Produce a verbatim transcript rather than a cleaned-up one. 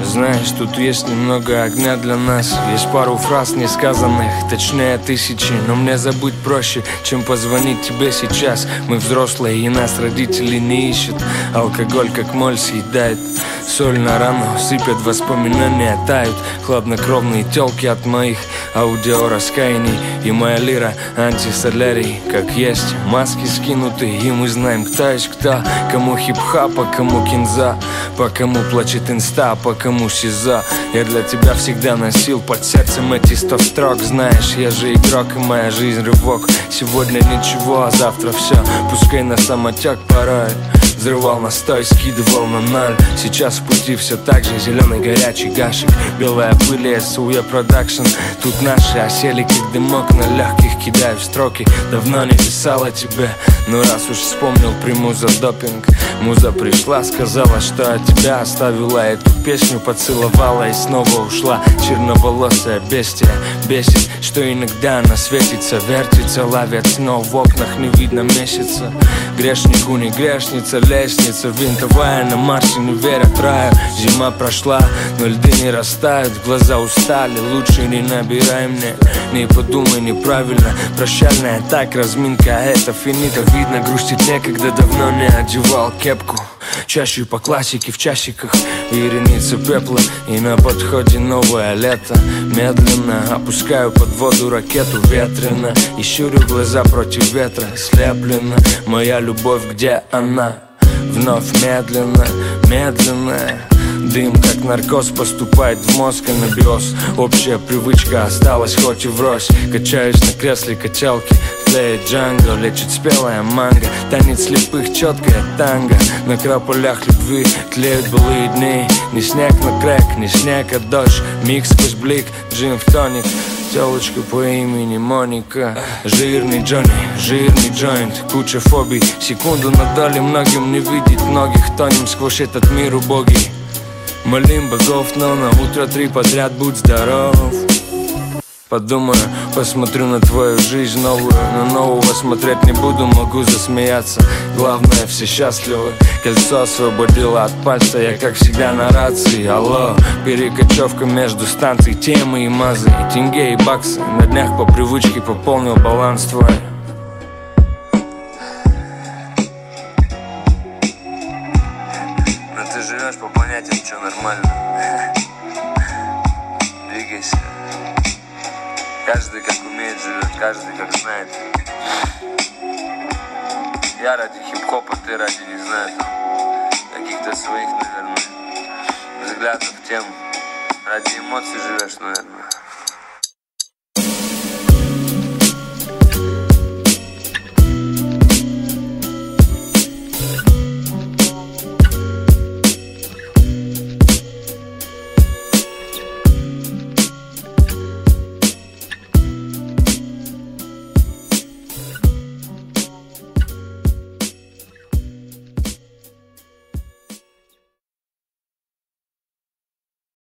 Знаешь, тут есть немного огня для нас. Есть пару фраз несказанных, точнее тысячи. Но мне забыть проще, чем позвонить тебе сейчас. Мы взрослые и нас родители не ищут. Алкоголь как моль съедает, соль на рану сыпят, воспоминания тают. Хладнокровные тёлки от моих аудиораскаяний. И моя лира антисолярий. Как есть, маски скинуты, и мы знаем, кто есть кто. Кому хип-хап, а кому кинза, по кому плачет инста, по кому СИЗО. Я для тебя всегда носил под сердцем эти сто строк. Знаешь, я же игрок, и моя жизнь рывок. Сегодня ничего, а завтра все. Пускай на самотек порой. Взрывал настой, скидывал на ноль. Сейчас в пути все так же. Зеленый горячий гашек, белая пыль, эс у е продакшн. Тут наши осели, как дымок на легких. Кидаю в строки, давно не писал о тебе. Но раз уж вспомнил, приму за допинг. Муза пришла, сказала, что от тебя оставила эту песню, поцеловала и снова ушла. Черноволосая бестия бесит, что иногда она светится, вертится, ловит снов в окнах, не видно месяца. Грешнику не грешница, лестница винтовая на Марсе, не верят раю. Зима прошла, но льды не растают, глаза устали, лучше не набирай мне. Не подумай неправильно, прощальная так, разминка, это финита. Видно, грустить некогда, давно не одевал кепку. Чаще по классике в часиках, вереница пепла. И на подходе новое лето. Медленно опускаю под воду ракету ветрено. И щурю глаза против ветра, слеплена. Моя любовь, где она? Вновь медленно, медленно. Дым, как наркоз, поступает в мозг, анабиоз. Общая привычка осталась, хоть и врозь. Качаюсь на кресле качалки, тлеет джанго, лечит спелая манго. Танец слепых, четкая танго. На краполях любви тлеют былые дни. Не снег на крэк, не снег, а дождь. Микс сквозь блик, джин в тоник. Телочка по имени Моника. Жирный Джонни, жирный джойнт. Куча фобий, секунду на долю. Многим не видеть многих, тонем сквозь этот мир убогий. Молим богов, но на утро три подряд будь здоров. Подумаю, посмотрю на твою жизнь новую. Но нового смотреть не буду, могу засмеяться. Главное, все счастливы. Кольцо освободило от пальца, я как всегда на рации. Алло, перекочевка между станций, темы и мазы, и тенге и баксы. На днях по привычке пополнил баланс твой. Но ты живешь по понятиям, что нормально. Двигайся. Каждый как умеет живет, каждый как знает. Я ради хип-хопа, ты ради, не знаю, там, каких-то своих, наверное, взглядов, тем. Ради эмоций живешь, наверное.